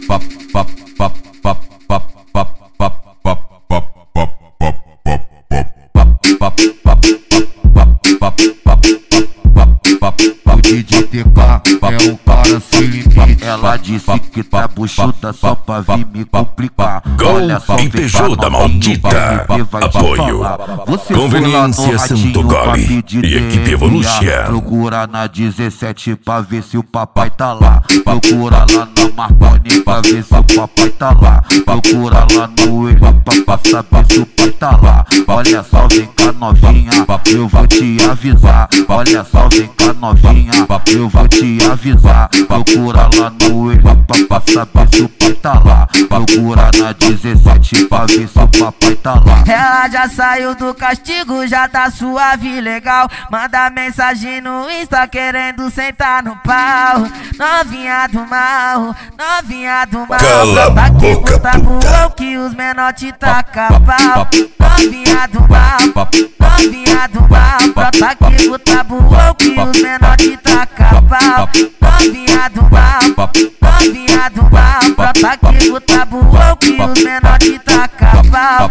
O DJ TK é um cara sem limite. Ela disse que tá buchuda só pra vir me complicar. Olha só, Gol da maldita. Apoio Conveniência Santo Gole e equipe Evolution. Procura na 17 pra ver se o papai tá lá. Procura lá na Marconi pra ver se o papai tá lá. Procura lá no Elho pra saber se o pai tá lá. Olha só, vem cá novinha, eu vou te avisar. Olha só, vem cá novinha, eu vou te avisar. Procura lá no Elho pra saber se o pai tá lá. Procura na 17 pra ver se o papai tá lá. Ela já saiu do castigo, já tá suave, legal. Manda mensagem no Insta querendo sentar no pau. Novinha do mal, novinha do mal. Cala a boca, puta. Que os menor te taca pau. Novinha do mal, novinha do mal. Brota que o tabuão que os menor te taca pau. Novinha do mal, novinha do mal. Brota que o tabuão que os menor te taca pau.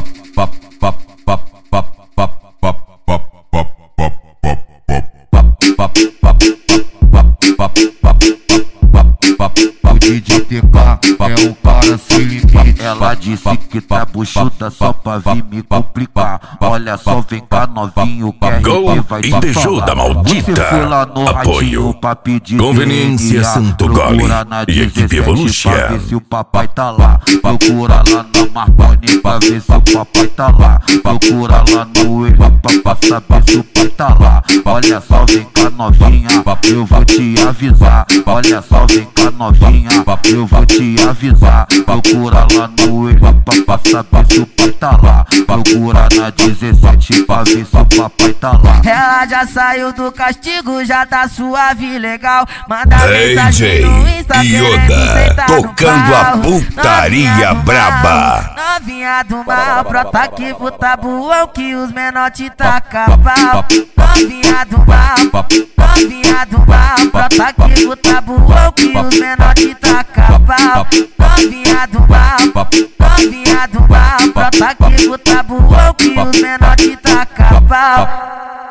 O DJ TK é um cara sem limite. Ela disse que tá buchuda só pra vir me complicar. Olha só, vem cá novinho, que a Gol vai te falar. da maldita. Você foi lá no Apoio ratinho pra pedir Conveniência DNA. Santo Gole Procura na e equipe 17 Evolution. pra ver se o papai tá lá. Procura lá na Marconi pra ver se o papai tá lá. Procura lá no Elho pra saber se o pai tá lá. Olha só, vem cá novinha, eu vou te avisar. Olha só, vem cá novinha, eu vou te avisar. Procura lá no Elho pra saber se o pai tá lá. Procura na 17 pra ver se o papai tá lá. Ela já saiu do castigo, já tá suave, legal. Manda DJ mensagem no Insta Yoda, sentar no tocando a pau. putaria Novinha do braba. mal, novinha do mal, brota que o tabuão que os menor te taca pau. Novinha do mal, novinha do mal, brota que o tabuão que os menor te taca pau. Novinha do mal, novinha do mal, brota que o tabuão que os menor te taca pau.